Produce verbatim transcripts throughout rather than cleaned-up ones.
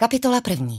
Kapitola první.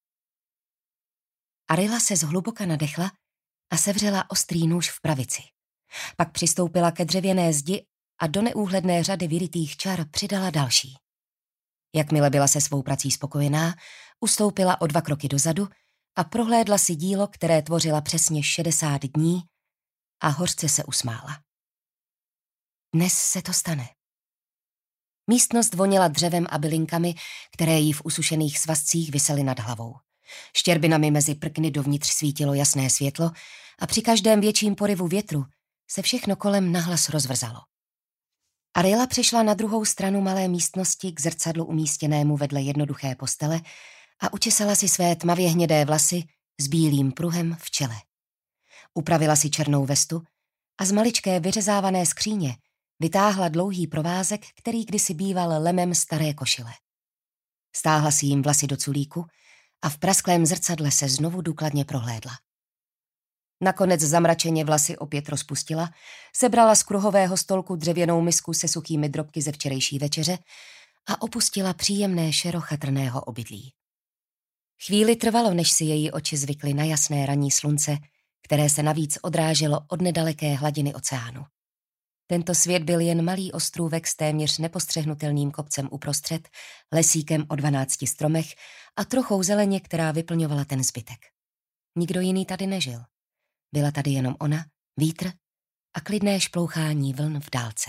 Arila se zhluboka nadechla a sevřela ostrý nůž v pravici. Pak přistoupila ke dřevěné zdi a do neúhledné řady vyrytých čar přidala další. Jakmile byla se svou prací spokojená, ustoupila o dva kroky dozadu a prohlédla si dílo, které tvořila přesně šedesát dní, a hořce se usmála. Dnes se to stane. Místnost vonila dřevem a bylinkami, které jí v usušených svazcích visely nad hlavou. Štěrbinami mezi prkny dovnitř svítilo jasné světlo a při každém větším poryvu větru se všechno kolem nahlas rozvrzalo. Arila přešla na druhou stranu malé místnosti k zrcadlu umístěnému vedle jednoduché postele a učesala si své tmavě hnědé vlasy s bílým pruhem v čele. Upravila si černou vestu a z maličké vyřezávané skříně vytáhla dlouhý provázek, který kdysi býval lemem staré košile. Stáhla si jim vlasy do culíku a v prasklém zrcadle se znovu důkladně prohlédla. Nakonec zamračeně vlasy opět rozpustila, sebrala z kruhového stolku dřevěnou misku se suchými drobky ze včerejší večeře a opustila příjemné šero chatrného obydlí. Chvíli trvalo, než si její oči zvykly na jasné ranní slunce, které se navíc odráželo od nedaleké hladiny oceánu. Tento svět byl jen malý ostrůvek s téměř nepostřehnutelným kopcem uprostřed, lesíkem o dvanácti stromech a trochou zeleně, která vyplňovala ten zbytek. Nikdo jiný tady nežil. Byla tady jenom ona, vítr a klidné šplouchání vln v dálce.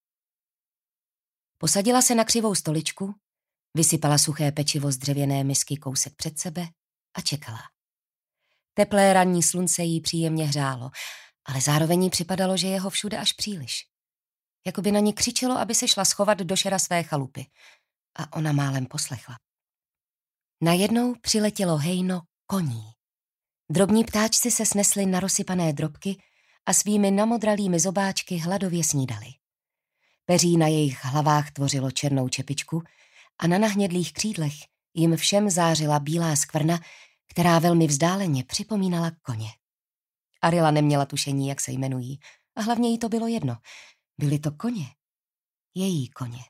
Posadila se na křivou stoličku, vysypala suché pečivo z dřevěné misky kousek před sebe a čekala. Teplé ranní slunce jí příjemně hřálo, ale zároveň jí připadalo, že je ho všude až příliš. Jakoby na ní křičelo, aby se šla schovat do šera své chalupy. A ona málem poslechla. Najednou přiletělo hejno koní. Drobní ptáčci se snesli na rozsypané drobky a svými namodralými zobáčky hladově snídali. Peří na jejich hlavách tvořilo černou čepičku a na nahnědlých křídlech jim všem zářila bílá skvrna, která velmi vzdáleně připomínala koně. Arila neměla tušení, jak se jmenují, a hlavně jí to bylo jedno. Byly to koně. Její koně.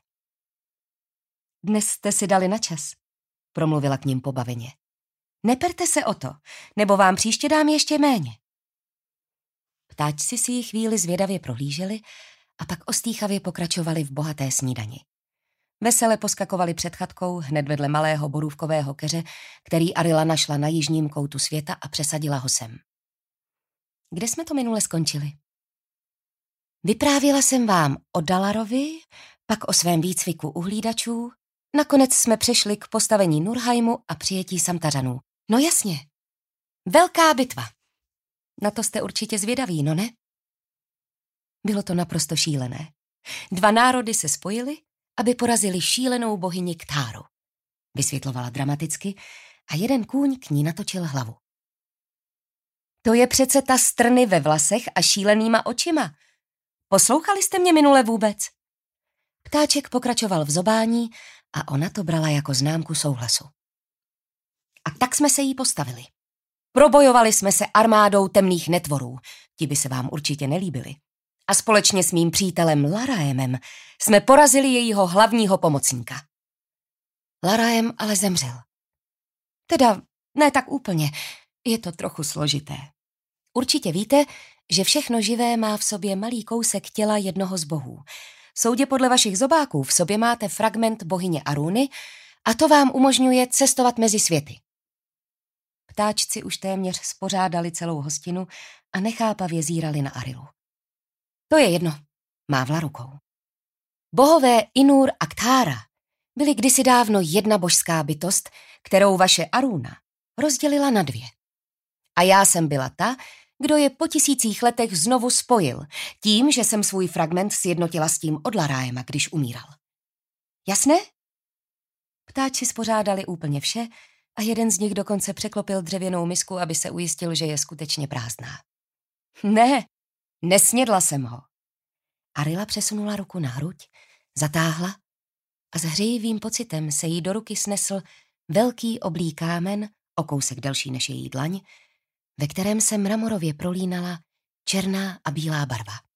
Dnes jste si dali na čas, promluvila k ním pobaveně. Neperte se o to, nebo vám příště dám ještě méně. Ptáčci si ji chvíli zvědavě prohlíželi a pak ostýchavě pokračovali v bohaté snídani. Vesele poskakovali před chatkou hned vedle malého borůvkového keře, který Arila našla na jižním koutu světa a přesadila ho sem. Kde jsme to minule skončili? Vyprávěla jsem vám o Dalarovi, pak o svém výcviku uhlídačů, nakonec jsme přešli k postavení Nurheimu a přijetí Samtařanů. No jasně. Velká bitva. Na to jste určitě zvědaví, no ne? Bylo to naprosto šílené. Dva národy se spojily, aby porazili šílenou bohyni Ktáru. Vysvětlovala dramaticky a jeden kůň k ní natočil hlavu. To je přece ta strny ve vlasech a šílenýma očima. Poslouchali jste mě minule vůbec? Ptáček pokračoval v zobání a ona to brala jako známku souhlasu. A tak jsme se jí postavili. Probojovali jsme se armádou temných netvorů, ti by se vám určitě nelíbili. A společně s mým přítelem Laraemem jsme porazili jejího hlavního pomocníka. Laraem ale zemřel. Teda ne tak úplně, je to trochu složité. Určitě víte, že všechno živé má v sobě malý kousek těla jednoho z bohů. Soudě podle vašich zobáků v sobě máte fragment bohyně Aruny a to vám umožňuje cestovat mezi světy. Ptáčci už téměř spořádali celou hostinu a nechápavě zírali na Arilu. To je jedno, mávla rukou. Bohové Inur a Ktára byli kdysi dávno jedna božská bytost, kterou vaše Aruna rozdělila na dvě. A já jsem byla ta, kdo je po tisících letech znovu spojil, tím, že jsem svůj fragment sjednotila s tím od Laraema, když umíral. Jasné? Ptáči spořádali úplně vše a jeden z nich dokonce překlopil dřevěnou misku, aby se ujistil, že je skutečně prázdná. Ne, nesnědla jsem ho. Arila přesunula ruku na hruď, zatáhla a s hřejivým pocitem se jí do ruky snesl velký oblý kámen, o kousek delší než její dlaň, ve kterém se mramorově prolínala černá a bílá barva.